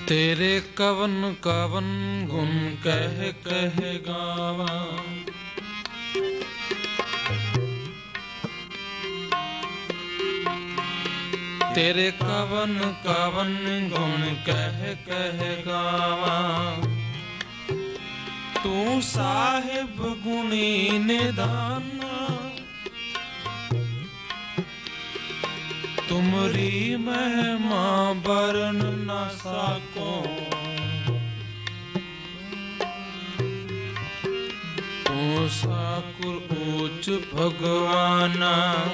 तेरे कवन कवन गुण कह कह गावा, तेरे कवन कवन गुण कह कह गावा। तू साहिब गुणी निधाना, तुमरी महिमा बरन न साको। तू साकुर ऊंच भगवाना,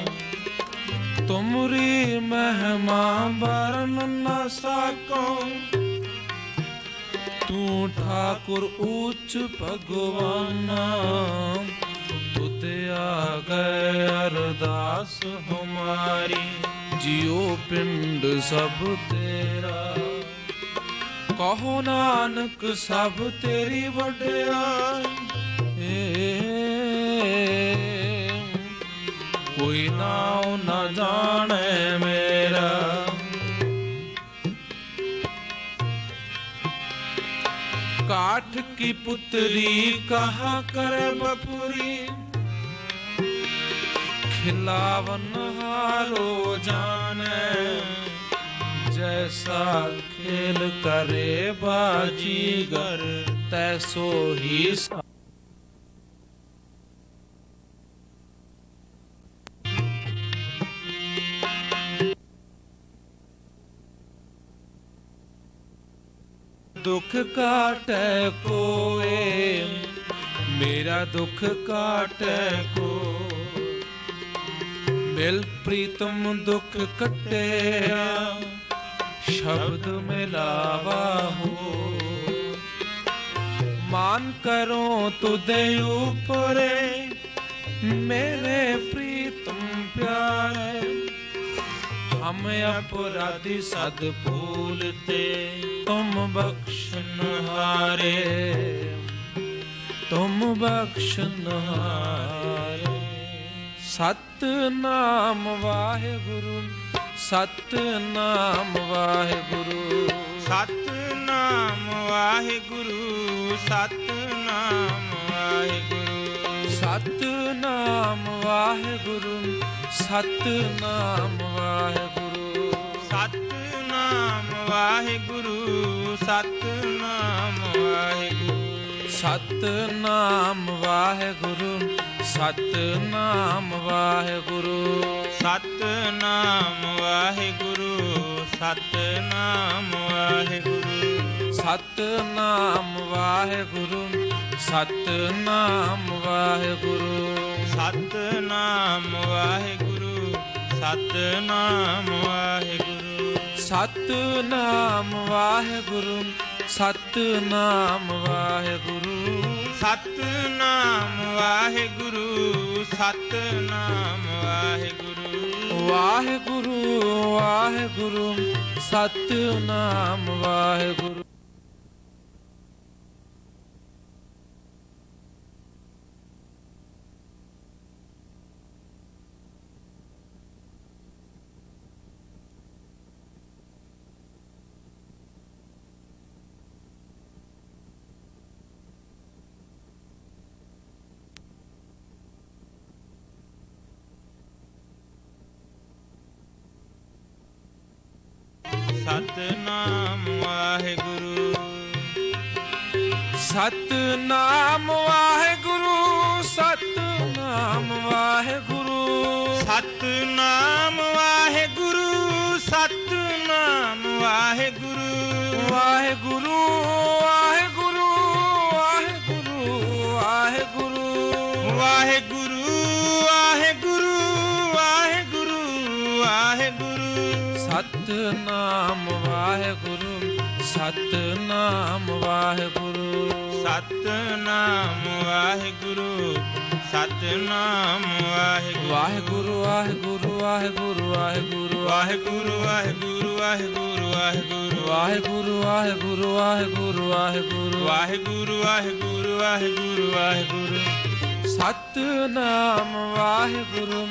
तुमरी महिमा बरन न साको। तू ठाकुर ऊंच भगवाना, तुद आ गए अरदास हमारी। जियो पिंड सब तेरा, कहो नानक सब तेरी वड्याई। कोई नाव न जाने मेरा, काठ की पुत्री कहा करे बपुरी। खिलावन हारो जाने, जैसा खेल करे बाजीगर तैसो ही। दुख काटे कोए, मेरा दुख काटे को। मिल प्रीतम दुख कटिया, शब्द मिलावा हो। मान करो तुदे ऊपरे, मेरे प्रीतम प्यारे। हम अपराधी सद भूलते, तुम बख्शनहारे। तुम बख्शनहारे। सतनाम वाहेगुरु, सतनाम वाहेगुरु। सतनाम वाहेगुरु, सतनाम वाहेगुरु। सतनाम वाहेगुरु, सतनाम वाहेगुरु। सतनाम वाहेगुरु, सतनाम वाहेगुरु। सतनाम वाहेगुरु, सतनाम वाहेगुरु। सतनाम वाहेगुरु, सतनाम वाहेगुरु। सतनाम वाहेगुरु, सतनाम वाहेगुरु। सतनाम वाहेगुरु, सतनाम वाहेगुरु। सतनाम वाहेगुरु, सतनाम वाहेगुरु। सतनाम वाहेगुरु, सतनाम वाहेगुरु। वाहेगुरु वाहेगुरु, सतनाम वाहेगुरु। सतनाम वाहेगुरु। सतनाम वाहेगुरु, सतनाम वाहेगुरु। सतनाम वाहेगुरु, सतनाम वाहेगुरु। वाहेगुरु वाहेगुरु, वाहेगुरु वाहेगुरु। वाहेगुरु वाहेगुरु, वाहेगुरु वाहेगुरु। सतनाम वाहेगुरु, सतनाम वाहेगुरु। सतनाम वाहेगुरु, सतनाम वाहेगुरु। वाहेगुरु वाहेगुरु वाहेगुरु वाहेगुरु। वाहेगुरु वाहेगुरु वाहेगुरु वाहेगुरु। वाहेगुरु वाहेगुरु वाहेगुरु वाहेगुरु। वाहेगुरु वाहेगुरु वाहेगुरु वाहेगुरु। सतनाम वाहेगुरु,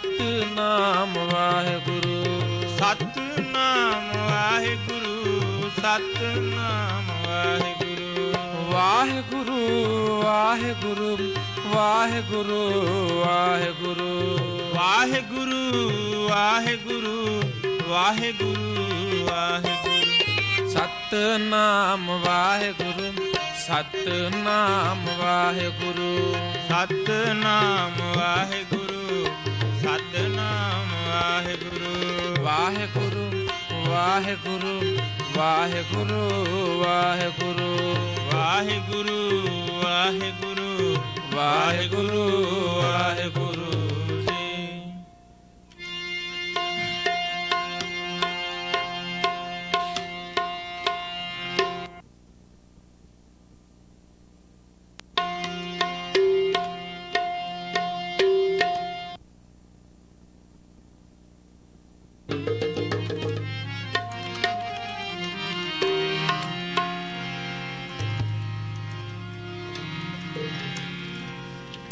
सतनाम वाहेगुरु। सतनाम वाहेगुरु, ਸਤਨਾਮ ਵਾਹਿਗੁਰੂ। ਵਾਹਿਗੁਰੂ ਵਾਹਿਗੁਰੂ ਵਾਹਿਗੁਰੂ ਵਾਹਿਗੁਰੂ ਵਾਹਿਗੁਰੂ ਵਾਹਿਗੁਰੂ ਵਾਹਿਗੁਰੂ ਵਾਹਿਗੁਰੂ। ਸਤਨਾਮ ਵਾਹਿਗੁਰੂ ਸਤਨਾਮ ਵਾਹਿਗੁਰੂ ਸਤਨਾਮ ਵਾਹਿਗੁਰੂ ਸਤਨਾਮ ਵਾਹਿਗੁਰੂ। ਵਾਹਿਗੁਰੂ ਵਾਹਿਗੁਰੂ ਵਾਹਿਗੁਰੂ ਵਾਹਿਗੁਰੂ ਵਾਹਿਗੁਰੂ ਵਾਹਿਗੁਰੂ ਵਾਹਿਗੁਰੂ ਵਾਹਿਗੁਰੂ